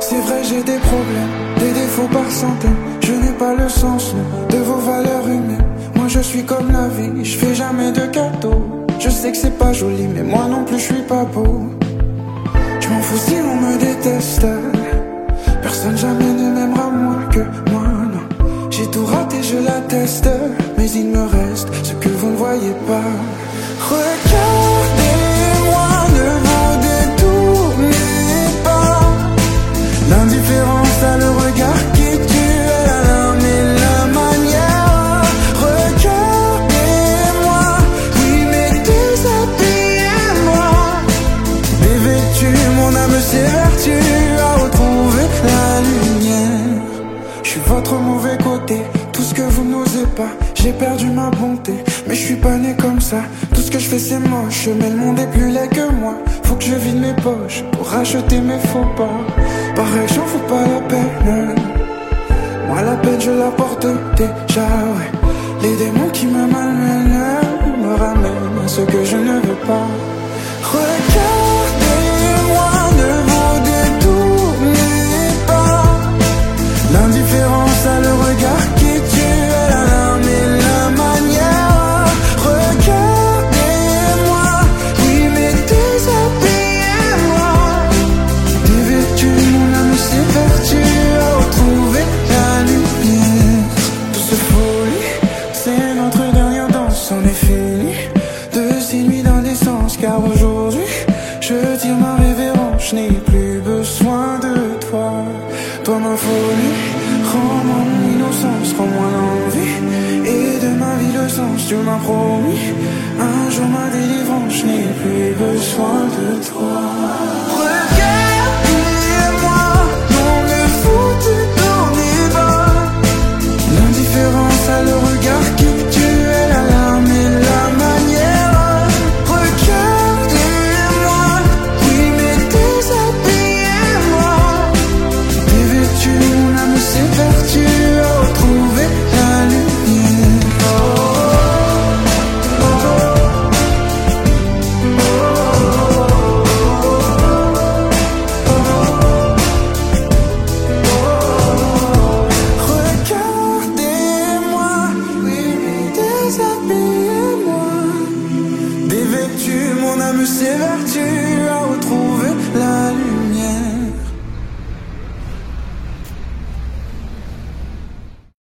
C'est vrai, j'ai des problèmes, des défauts par centaines. Je n'ai pas le sens non, de vos valeurs humaines. Moi je suis comme la vie, je fais jamais de cadeaux. Je sais que c'est pas joli, mais moi non plus je suis pas beau. Je m'en fous si on me déteste. Personne jamais ne m'aimera moins que moi, non. J'ai tout raté, je l'atteste. Mais il me reste ce que vous ne voyez pas. Regardez-moi, ne vous détournez pas. L'indifférence a le regard qui tue, la larme et la manière. Regardez-moi, oui mais déshabillez-moi. Dévêtu, mon âme s'évertue à retrouver la lumière. Je suis votre mauvais côté, tout ce que vous n'osez pas. J'ai perdu ma bonté, mais je suis pas né comme ça. Tout ce que je fais c'est moche, mais le monde est plus laid que moi. Faut que je vide mes poches pour racheter mes faux pas. Pareil, j'en fous pas la peine. Moi la peine je la porte déjà, ouais. Les démons qui me malmènent me ramènent à ce que je ne veux pas. Regardez-moi, ne vous détournez pas. L'indifférence a le regard qui tue, la larme et la manière. Regardez-moi, oui mais déshabillez-moi. Dévêtu, mon âme s'évertue à retrouver la lumière. Tout ce folie, c'est notre dernière danse, on est fini de ces nuits d'indécence. Car aujourd'hui, je tire ma révérence, je n'ai plus besoin de toi. Toi ma folie, rends-moi mon innocence, rends-moi l'envie et de ma vie le sens. Tu m'as promis un jour ma délivrance, je n'ai plus besoin de toi.